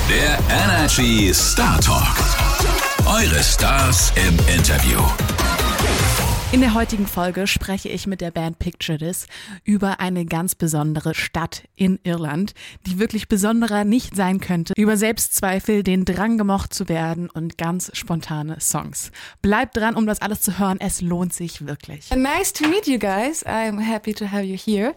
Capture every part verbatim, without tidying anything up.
Der Energy Star Talk. Eure Stars im Interview. In der heutigen Folge spreche ich mit der Band Picture This über eine ganz besondere Stadt in Irland, die wirklich besonderer nicht sein könnte, über Selbstzweifel, den Drang gemocht zu werden und ganz spontane Songs. Bleibt dran, um das alles zu hören, es lohnt sich wirklich. Nice to meet you guys, I'm happy to have you here.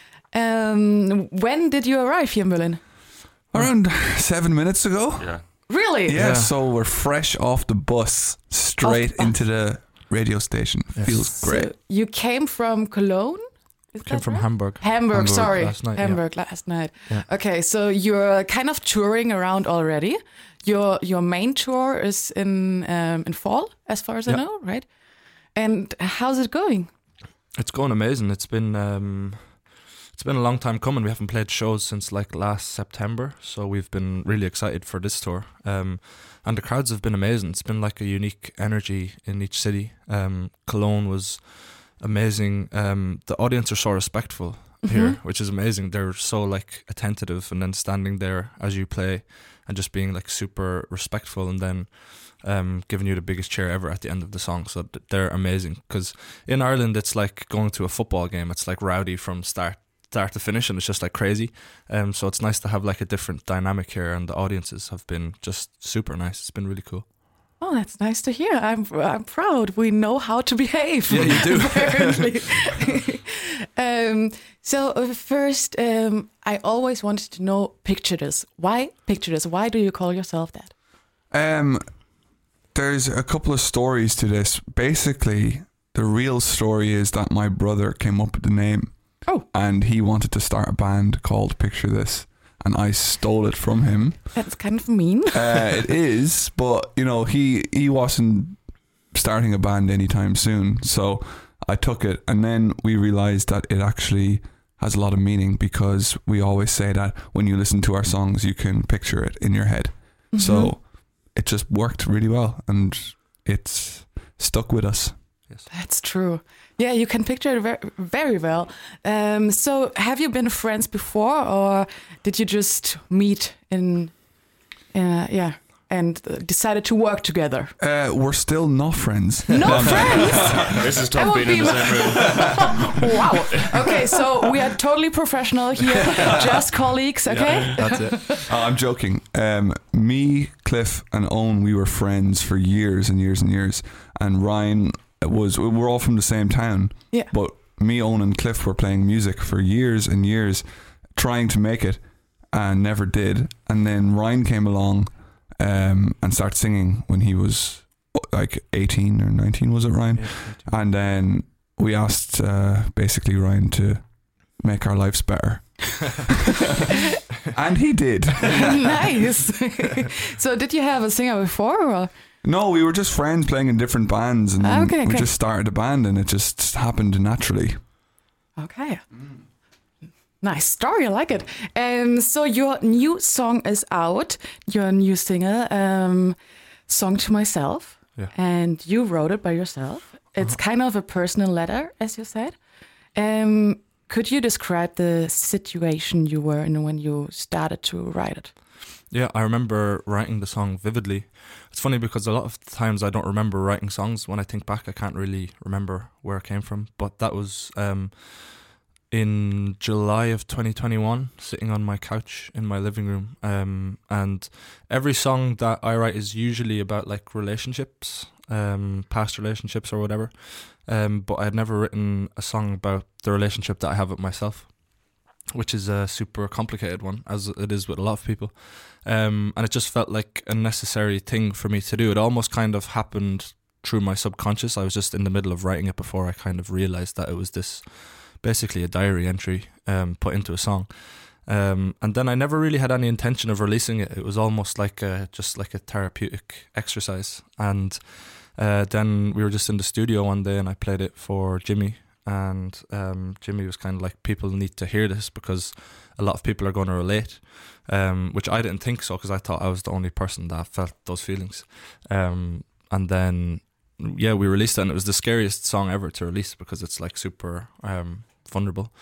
Um, when did you arrive here in Berlin? Around seven minutes ago. Yeah. Really? Yeah, Yeah. so we're fresh off the bus, straight Off the into the radio station. Yes. Feels great. So you came from Cologne? Is Came that from right? Hamburg. Hamburg, Hamburg sorry. last night, Hamburg last night. Yeah. Okay, so you're kind of touring around already. Your your main tour is in um, in fall, as far as I Yeah. know, right? And how's it going? It's going amazing. It's been um, it's been a long time coming. We haven't played shows since like last September, so we've been really excited for this tour. Um, and the crowds have been amazing. It's been like a unique energy in each city. Um, Cologne was amazing. Um, the audience are so respectful here, which is amazing. They're so like attentive, and then standing there as you play, and just being like super respectful, and then um, giving you the biggest cheer ever at the end of the song. So th- they're amazing. Because in Ireland, it's like going to a football game. It's like rowdy from start start to finish, and it's just like crazy. Um, so it's nice to have like a different dynamic here, and the audiences have been just super nice. It's been really cool. Oh, that's nice to hear. I'm I'm proud. We know how to behave. Yeah, you do. Apparently. um, so uh, first, um, I always wanted to know Picture This. Why Picture This? Why do you call yourself that? Um, there's a couple of stories to this. Basically, the real story is that my brother came up with the name. Oh. And he wanted to start a band called Picture This. And I stole it from him. That's kind of mean. uh, it is, but you know, he he wasn't starting a band anytime soon, so I took it, and then we realized that it actually has a lot of meaning, because we always say that when you listen to our songs, you can picture it in your head. Mm-hmm. So it just worked really well, and it's stuck with us. Yes. That's true. Yeah, you can picture it very, very well. Um, so, have you been friends before, or did you just meet in, uh, yeah, and uh, decided to work together? Uh, we're still not friends. No friends. This is That tough would being in be the same room. Wow. Okay, so we are totally professional here, just colleagues. Okay. That's it. Oh, I'm joking. Um, me, Cliff, and Owen, we were friends for years and years and years. And Ryan was, we're all from the same town. Yeah. But me, Owen, and Cliff were playing music for years and years, trying to make it, and never did. And then Ryan came along um, and started singing when he was like eighteen or nineteen, was it, Ryan? Yeah, And then we asked uh, basically Ryan to make our lives better. And he did. Nice. So, did you have a singer before? Or? No, we were just friends playing in different bands, and then Okay, we okay. just started a band, and it just happened naturally. Okay. Nice story, I like it. Um, so your new song is out, your new single, um, Song to Myself, Yeah. and you wrote it by yourself. It's kind of a personal letter, as you said. Um, could you describe the situation you were in when you started to write it? Yeah, I remember writing the song vividly. It's funny because a lot of times I don't remember writing songs. When I think back, I can't really remember where it came from. But that was um, in July of twenty twenty-one, sitting on my couch in my living room. Um, and every song that I write is usually about like relationships, um, past relationships or whatever. Um, but I had never written a song about the relationship that I have with myself, which is a super complicated one, as it is with a lot of people. Um, and it just felt like a necessary thing for me to do. It almost kind of happened through my subconscious. I was just in the middle of writing it before I kind of realised that it was this, basically a diary entry um, put into a song. Um, and then I never really had any intention of releasing it. It was almost like a, just like a therapeutic exercise. And uh, then we were just in the studio one day, and I played it for Jimmy. And um, Jimmy was kind of like, people need to hear this because a lot of people are going to relate, um, which I didn't think so, because I thought I was the only person that felt those feelings. Um, and then, yeah, we released it, and it was the scariest song ever to release because it's like super um, vulnerable.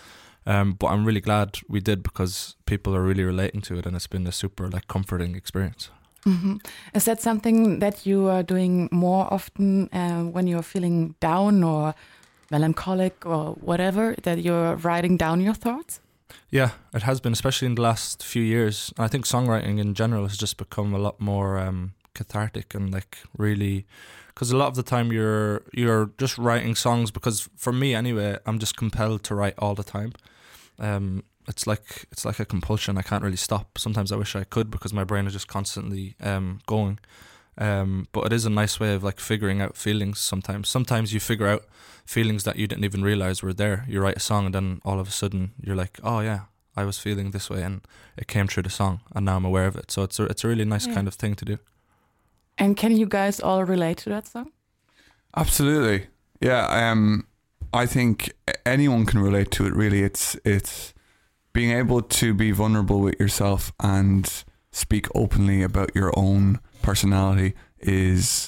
Um, but I'm really glad we did because people are really relating to it, and it's been a super like comforting experience. Mm-hmm. Is that something that you are doing more often uh, when you're feeling down or melancholic or whatever, that you're writing down your thoughts? Yeah, it has been, especially in the last few years. I think songwriting in general has just become a lot more um, cathartic and like really, because a lot of the time you're you're just writing songs because for me anyway, I'm just compelled to write all the time. Um, it's like it's like a compulsion. I can't really stop. Sometimes I wish I could because my brain is just constantly um, going. Um, but it is a nice way of like figuring out feelings sometimes. Sometimes you figure out feelings that you didn't even realize were there. You write a song and then all of a sudden you're like, oh yeah, I was feeling this way and it came through the song and now I'm aware of it. So it's a, it's a really nice yeah. kind of thing to do. And can you guys all relate to that song? Absolutely. Yeah, um, I think anyone can relate to it really. It's it's being able to be vulnerable with yourself and speak openly about your own personality is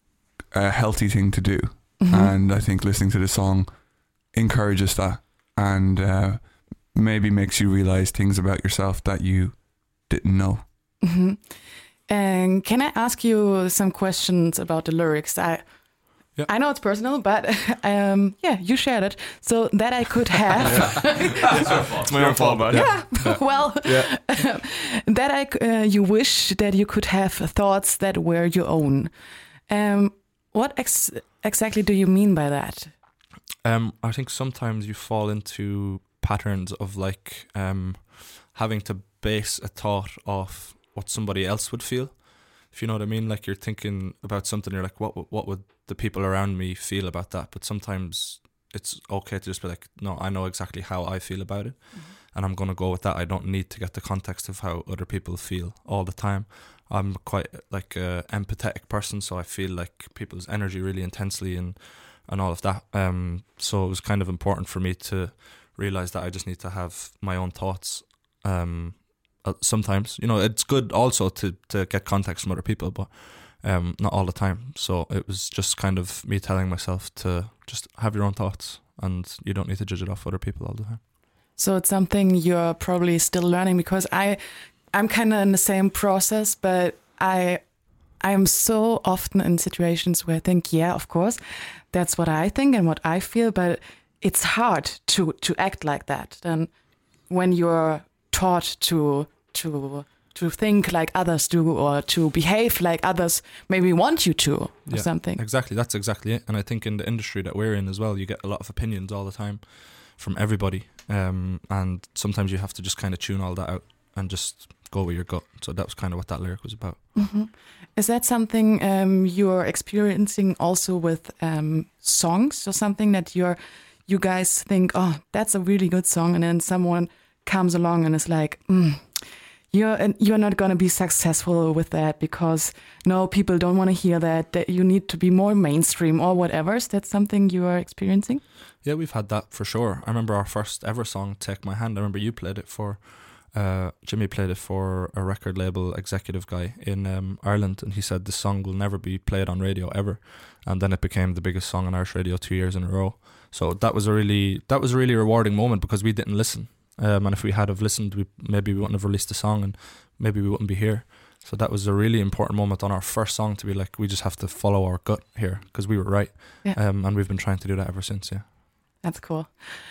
a healthy thing to do. Mm-hmm. And I think listening to the song encourages that and uh, maybe makes you realize things about yourself that you didn't know. Mm-hmm. And can I ask you some questions about the lyrics? I yeah. I know it's personal, but um, yeah, you shared it so that I could have. It's my own fault, but yeah. yeah. Well, yeah. that I uh, you wish that you could have thoughts that were your own. Um, what ex- exactly do you mean by that? Um, I think sometimes you fall into patterns of like um, having to base a thought off what somebody else would feel. If you know what I mean, like you're thinking about something, you're like, what what would the people around me feel about that? But sometimes it's okay to just be like, no, I know exactly how I feel about it, mm-hmm. and I'm gonna go with that. I don't need to get the context of how other people feel all the time. I'm quite like a empathetic person, so I feel like people's energy really intensely and and all of that. Um, so it was kind of important for me to realize that I just need to have my own thoughts. Um. Sometimes, you know, it's good also to, to get context from other people, but um, not all the time. So it was just kind of me telling myself to just have your own thoughts and you don't need to judge it off other people all the time. So it's something you're probably still learning because I, I'm kind of in the same process, but I, I am so often in situations where I think, yeah, of course, that's what I think and what I feel, but it's hard to, to act like that. And when you're taught to to to think like others do or to behave like others maybe want you to or yeah, something. Exactly, that's exactly it. And I think in the industry that we're in as well, you get a lot of opinions all the time from everybody. Um, and sometimes you have to just kind of tune all that out and just go with your gut. So that was kind of what that lyric was about. Mm-hmm. Is that something um, you're experiencing also with um, songs or something that you're you guys think, oh, that's a really good song, and then someone comes along and is like, mm, you're you're not going to be successful with that because no, people don't want to hear that, that you need to be more mainstream or whatever. Is that something you are experiencing? Yeah, we've had that for sure. I remember our first ever song, Take My Hand. I remember you played it for, uh, Jimmy played it for a record label executive guy in um, Ireland, and he said this song will never be played on radio ever. And then it became the biggest song on Irish radio two years in a row. So that was a really that was a really rewarding moment because we didn't listen. Um, and if we had have listened, we maybe we wouldn't have released the song and maybe we wouldn't be here. So that was a really important moment on our first song to be like, we just have to follow our gut here because we were right. Yeah. Um, and we've been trying to do that ever since, yeah. That's cool.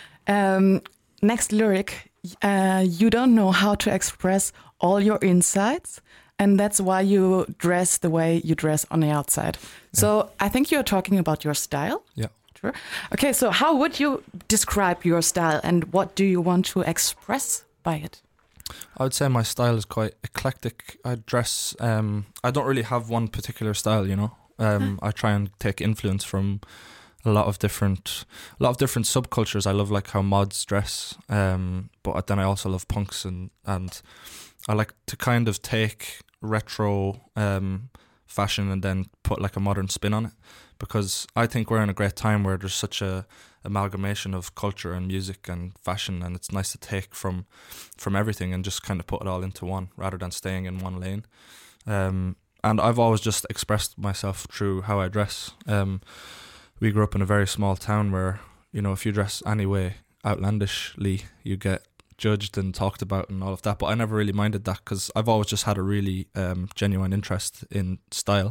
Um, next lyric, uh, you don't know how to express all your insides, and that's why you dress the way you dress on the outside. Yeah. So I think you're talking about your style. Yeah. Sure. Okay, so how would you describe your style and what do you want to express by it? I would say my style is quite eclectic. I dress, um, I don't really have one particular style, you know. Um, I try and take influence from a lot of different, a lot of different subcultures. I love like how mods dress, um, but then I also love punks and and I like to kind of take retro um, fashion and then put like a modern spin on it. Because I think we're in a great time where there's such a amalgamation of culture and music and fashion, and it's nice to take from from everything and just kind of put it all into one rather than staying in one lane. Um, and I've always just expressed myself through how I dress. Um, we grew up in a very small town where, you know, if you dress any way, outlandishly you get judged and talked about and all of that, but I never really minded that because I've always just had a really um, genuine interest in style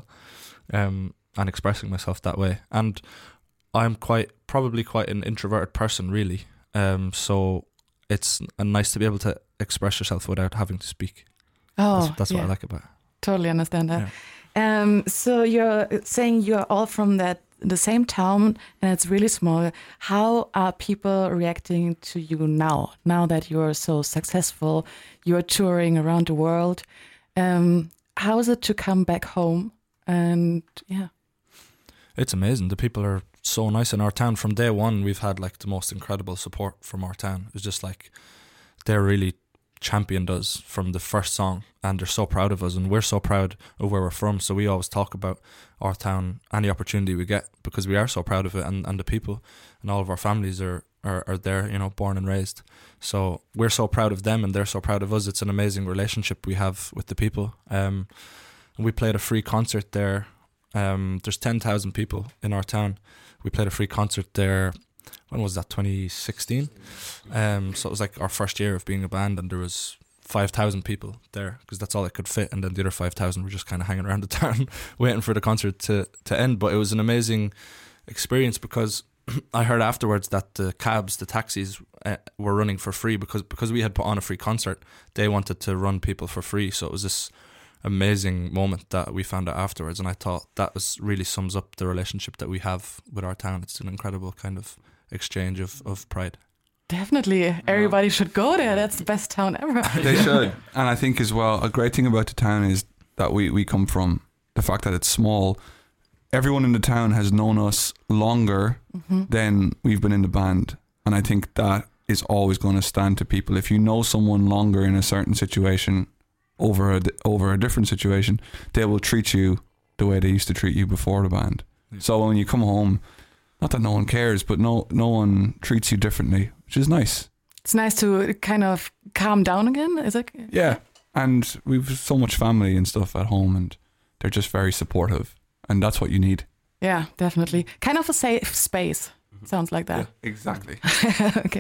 um, and expressing myself that way. And I'm quite probably quite an introverted person, really. Um, so it's uh, nice to be able to express yourself without having to speak. Oh, that's, that's yeah. what I like about it. Totally understand that. Yeah. Um, so you're saying you're all from that the same town and it's really small. How are people reacting to you now? Now that you're so successful, you're touring around the world. Um, how is it to come back home? And yeah, it's amazing. The people are so nice in our town. From day one, we've had like the most incredible support from our town. It's just like they're really championed us from the first song, and they're so proud of us, and we're so proud of where we're from. So we always talk about our town any opportunity we get because we are so proud of it, and, and the people and all of our families are, are, are there, you know, born and raised. So we're so proud of them and they're so proud of us. It's an amazing relationship we have with the people. Um, and we played a free concert there. Um, there's ten thousand people in our town. We played a free concert there. When was that? twenty sixteen. Um, so it was like our first year of being a band, and there was five thousand people there because that's all it could fit, and then the other five thousand were just kind of hanging around the town waiting for the concert to, to end. But it was an amazing experience because I heard afterwards that the cabs, the taxis uh, were running for free because because we had put on a free concert. They wanted to run people for free, so it was this amazing moment that we found out afterwards, and I thought that was really sums up the relationship that we have with our town. It's an incredible kind of exchange of, of pride. Definitely, everybody should go there. That's the best town ever. They should. And I think as well, a great thing about the town is that we, we come from, the fact that it's small. Everyone in the town has known us longer mm-hmm. than we've been in the band, and I think that is always going to stand to people. If you know someone longer in a certain situation over a, over a different situation, they will treat you the way they used to treat you before the band. Yeah. So when you come home, not that no one cares, but no no one treats you differently, which is nice. It's nice to kind of calm down again, is it? Yeah, and we've so much family and stuff at home, and they're just very supportive, and that's what you need. Yeah, definitely. Kind of a safe space. Sounds like that. Yeah, exactly. Okay.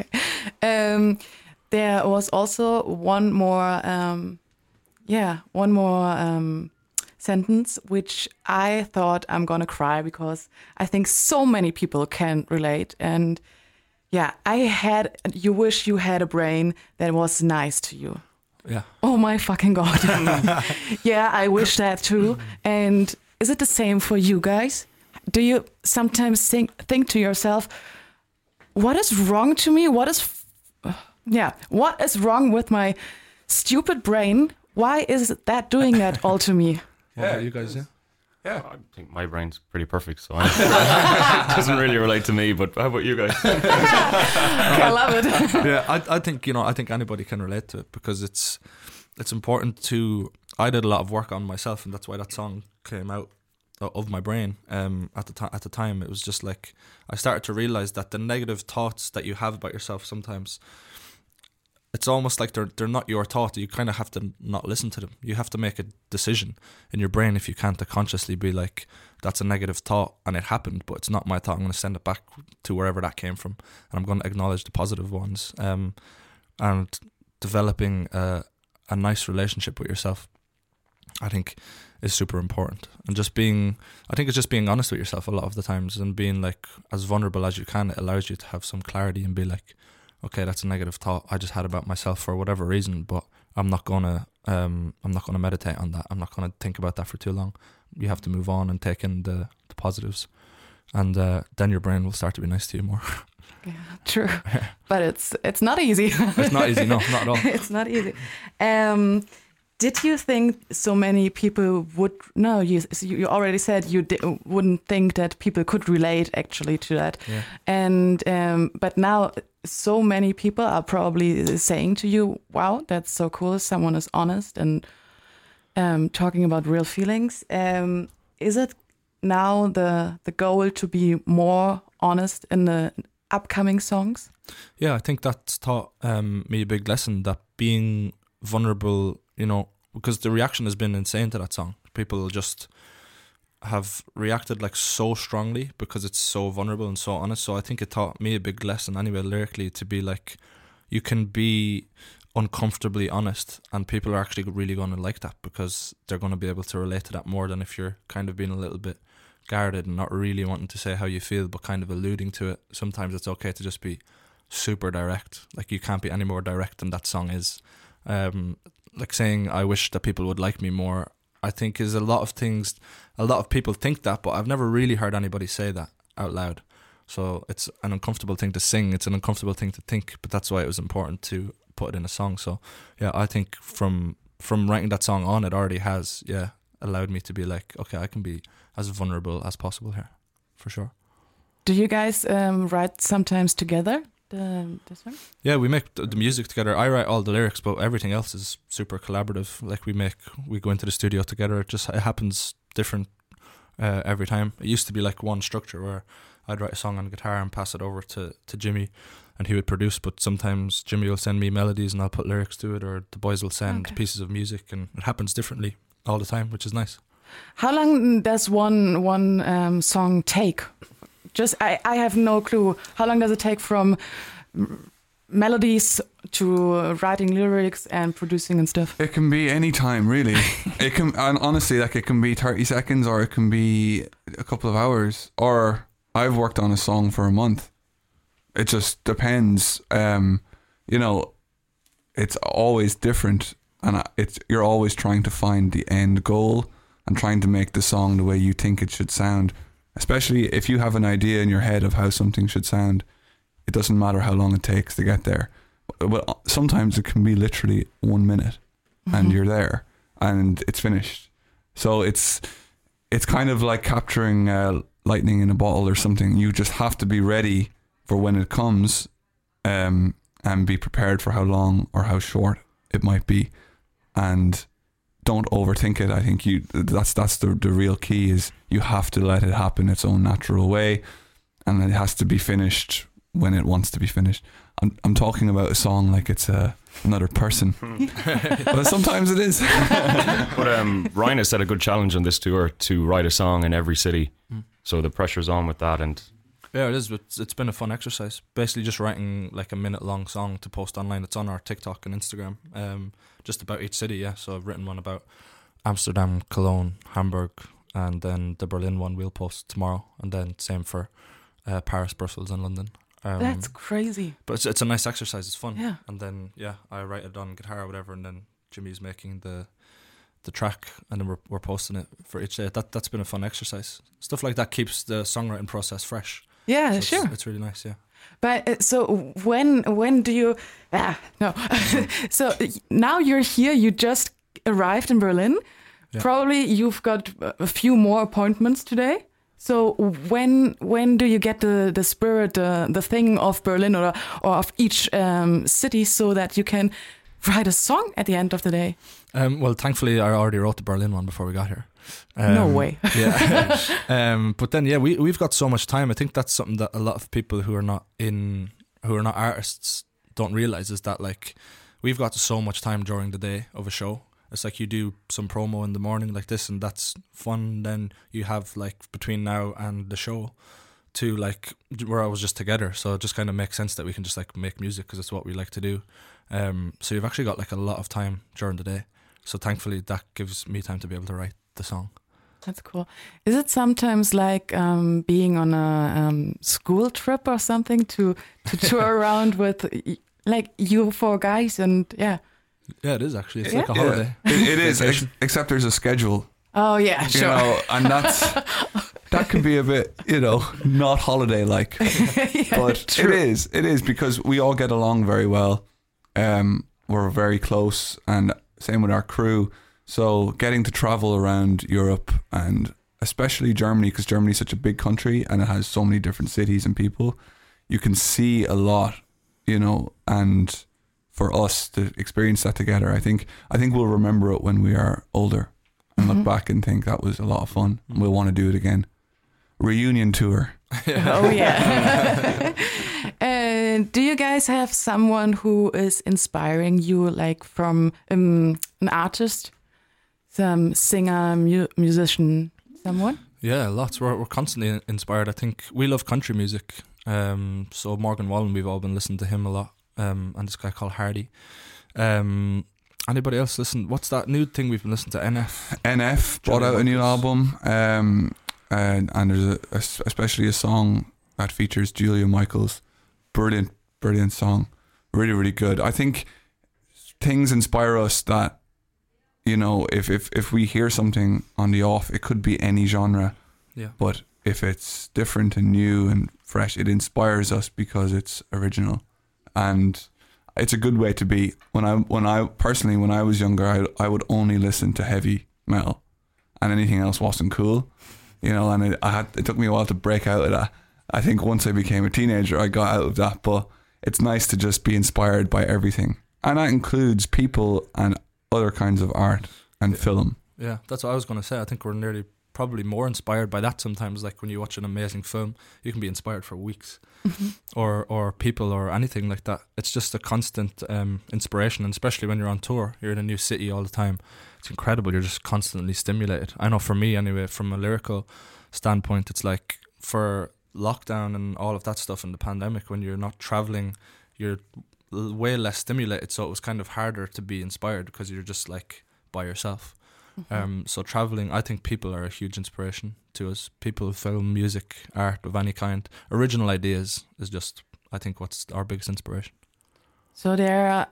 Um, there was also one more, um, yeah, one more um, sentence which I thought I'm gonna cry because I think so many people can relate. And yeah, I had. You wish you had a brain that was nice to you. Yeah. Oh my fucking God. Yeah, I wish that too. And is it the same for you guys? Do you sometimes think think to yourself, what is wrong to me? What is, f- yeah, what is wrong with my stupid brain? Why is that doing that all to me? What about you guys? Yeah. Yeah, I think my brain's pretty perfect, so it doesn't really relate to me. But how about you guys? I love it. Yeah, I I think you know I think anybody can relate to it because it's it's important to. I did a lot of work on myself, and that's why that song came out of my brain. Um, at the time, at the time, it was just like I started to realize that the negative thoughts that you have about yourself sometimes. It's almost like they're they're not your thought. You kind of have to not listen to them. You have to make a decision in your brain if you can't to consciously be like, that's a negative thought and it happened, but it's not my thought. I'm going to send it back to wherever that came from, and I'm going to acknowledge the positive ones. Um, and developing a, a nice relationship with yourself, I think, is super important. And just being, I think it's just being honest with yourself a lot of the times and being like as vulnerable as you can. It allows you to have some clarity and be like, okay, that's a negative thought I just had about myself for whatever reason, but I'm not gonna um I'm not gonna meditate on that. I'm not gonna think about that for too long. You have to move on and take in the, the positives, and uh, then your brain will start to be nice to you more. Yeah, true. But it's it's not easy. It's not easy, no, not at all. It's not easy. Um, did you think so many people would? No, you you already said you di- wouldn't think that people could relate actually to that. Yeah. And um, but now so many people are probably saying to you, "Wow, that's so cool! Someone is honest and um, talking about real feelings." Um, is it now the the goal to be more honest in the upcoming songs? Yeah, I think that's taught um, me a big lesson, that being vulnerable, you know, because the reaction has been insane to that song. People just have reacted like so strongly because it's so vulnerable and so honest. So I think it taught me a big lesson anyway, lyrically, to be like, you can be uncomfortably honest and people are actually really going to like that because they're going to be able to relate to that more than if you're kind of being a little bit guarded and not really wanting to say how you feel but kind of alluding to it. Sometimes it's okay to just be super direct. Like, you can't be any more direct than that song is. Um, like saying I wish that people would like me more, I think is a lot of things, a lot of people think that, but I've never really heard anybody say that out loud. So it's an uncomfortable thing to sing, it's an uncomfortable thing to think, but that's why it was important to put it in a song. So yeah, I think from from writing that song on, it already has yeah allowed me to be like, okay, I can be as vulnerable as possible here, for sure. Do you guys um, write sometimes together the, the song? Yeah, we make the, the music together. I write all the lyrics, but everything else is super collaborative. Like we make, we go into the studio together. It just it happens different uh, every time. It used to be like one structure where I'd write a song on guitar and pass it over to, to Jimmy and he would produce, but sometimes Jimmy will send me melodies and I'll put lyrics to it, or the boys will send Okay. pieces of music, and it happens differently all the time, which is nice. How long does one one um, song take? Just I, I have no clue. How long does it take from m- melodies to uh, writing lyrics and producing and stuff? It can be any time, really. It can, and honestly, like it can be thirty seconds, or it can be a couple of hours. Or I've worked on a song for a month. It just depends. Um, you know, it's always different, and it's you're always trying to find the end goal and trying to make the song the way you think it should sound. Especially if you have an idea in your head of how something should sound, it doesn't matter how long it takes to get there. But sometimes it can be literally one minute, and you're there, and it's finished. So it's it's kind of like capturing uh, lightning in a bottle or something. You just have to be ready for when it comes, um, and be prepared for how long or how short it might be, and don't overthink it. I think you that's that's the the real key, is you have to let it happen its own natural way, and it has to be finished when it wants to be finished. I'm I'm talking about a song like it's a another person, but sometimes it is. But um, Ryan has set a good challenge on this tour to write a song in every city, Mm. so the pressure's on with that. And Yeah, it is. It's, it's been a fun exercise. Basically, just writing like a minute long song to post online. It's on our TikTok and Instagram. Um, just about each city. Yeah, so I've written one about Amsterdam, Cologne, Hamburg, and then the Berlin one we'll post tomorrow, and then same for uh, Paris, Brussels, and London. Um, That's crazy. but it's it's a nice exercise. It's fun. Yeah. And then yeah, I write it on guitar or whatever, and then Jimmy's making the the track, and then we're we're posting it for each day. That that's been a fun exercise. Stuff like that keeps the songwriting process fresh. Yeah, So sure. It's, it's really nice, yeah. But uh, so when when do you? Ah, no. So now you're here. You just arrived in Berlin. Yeah. Probably you've got a few more appointments today. So when when do you get the the spirit, uh, the thing of Berlin or or of each um, city, so that you can write a song at the end of the day? Um, well, thankfully, I already wrote the Berlin one before we got here. Um, No way. Yeah. um, but then, yeah, we we've got so much time. I think that's something that a lot of people who are not in, who are not artists, don't realize, is that like we've got so much time during the day of a show. It's like you do some promo in the morning like this, and that's fun. Then you have like between now and the show to like we're always just together, so it just kind of makes sense that we can just like make music because it's what we like to do. Um, so you've actually got like a lot of time during the day. So thankfully that gives me time to be able to write the song. That's cool. Is it sometimes like um, being on a um, school trip or something to to tour around with y- like you four guys and yeah? Yeah, it is actually. It's Yeah? like a holiday. Yeah, it, it is, ex- except there's a schedule. Oh yeah, You sure. know, and that's that can be a bit, you know, not holiday like. Yeah, But true. it is, it is because we all get along very well. Um, we're very close, and same with our crew. So getting to travel around Europe, and especially Germany, because Germany is such a big country and it has so many different cities and people, you can see a lot, you know. And for us to experience that together, I think I think we'll remember it when we are older and look back and think that was a lot of fun. And we'll want to do it again. Reunion tour. Oh yeah. uh, do you guys have someone who is inspiring you, like from um, an artist, some singer, mu- musician, someone? Yeah, lots. We're we're constantly inspired. I think we love country music. Um, so Morgan Wallen, we've all been listening to him a lot. Um, and this guy called Hardy. Um, anybody else listen? What's that new thing we've been listening to? N F. N F brought Julia out a new Michaels. album, um, and and there's a, a, especially a song that features Julia Michaels. Brilliant, brilliant song. Really, really good. I think things inspire us that, you know, if, if, if we hear something on the off, it could be any genre. Yeah. But if it's different and new and fresh, it inspires us because it's original. And it's a good way to be. When I when I personally when I was younger, I I would only listen to heavy metal, and anything else wasn't cool, you know. And it, I had it took me a while to break out of that. I think once I became a teenager, I got out of that. But it's nice to just be inspired by everything, and that includes people and other kinds of art and Yeah. film. Yeah, that's what I was going to say. I think we're nearly probably more inspired by that sometimes. Like when you watch an amazing film, you can be inspired for weeks. or or people or anything like that. It's just a constant um, inspiration, and especially when you're on tour, you're in a new city all the time. It's incredible. You're just constantly stimulated. I know for me anyway, from a lyrical standpoint, it's like for lockdown and all of that stuff in the pandemic, when you're not traveling, you're l- way less stimulated, so it was kind of harder to be inspired because you're just like by yourself. Um, so traveling, I think people are a huge inspiration to us. People, film, music, art of any kind, original ideas is just, I think, what's our biggest inspiration. So there are,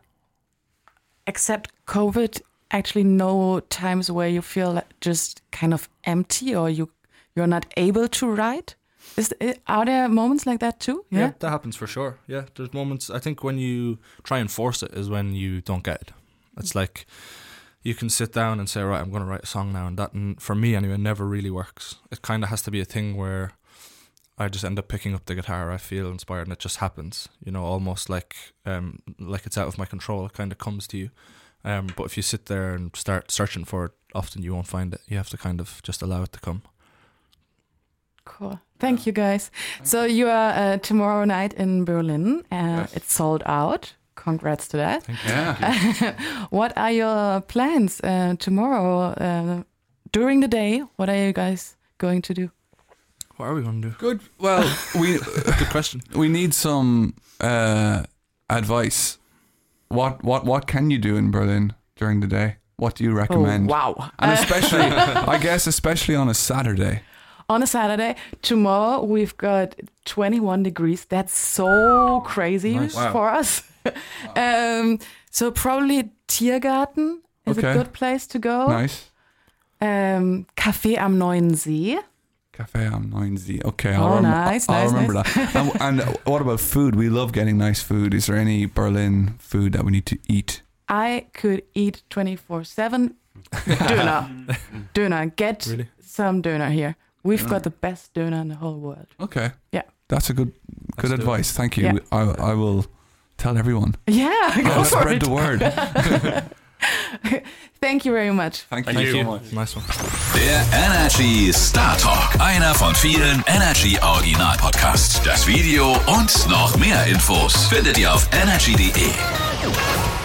except COVID, actually no times where you feel like just kind of empty or you you're not able to write. Is th- are there moments like that too? Yeah, that happens for sure. Yeah, there's moments. I think when you try and force it is when you don't get it. It's like you can sit down and say, right, I'm going to write a song now, and that, and for me anyway, never really works. It kind of has to be a thing where I just end up picking up the guitar, I feel inspired, and it just happens. You know, almost like um, like it's out of my control. It kind of comes to you. Um, but if you sit there and start searching for it, often you won't find it. You have to kind of just allow it to come. Cool. Thank you, guys. So you are uh, tomorrow night in Berlin. Uh, Yes. It's sold out. Congrats to that. Thank you. Yeah. What are your plans uh, tomorrow uh, during the day? What are you guys going to do? What are we going to do? Good. Well, we Good question. we need some uh, advice. What what what can you do in Berlin during the day? What do you recommend? Oh, wow. And especially, I guess, especially on a Saturday. On a Saturday, tomorrow we've got twenty-one degrees. That's so crazy Nice. Wow. for us. um, so probably Tiergarten is Okay. a good place to go. Nice. Um, Café am Neuen See. Café am Neuen See. Okay, Oh, I'll, rem- nice, I'll nice, remember nice. that. and, and what about food? We love getting nice food. Is there any Berlin food that we need to eat? I could eat twenty-four seven. Döner. Döner. Get Really? some döner here. We've got the best döner in the whole world. Okay. Yeah. That's a good good Let's do it. advice. Thank you. Yeah. I I will tell everyone. Yeah, go I'll for spread it. the word. Thank you very much. Thank, Thank you you. so much. Nice one. Der Energy Star Talk, einer von vielen Energy Original Podcasts. Das Video und noch mehr Infos findet ihr auf energy punkt de.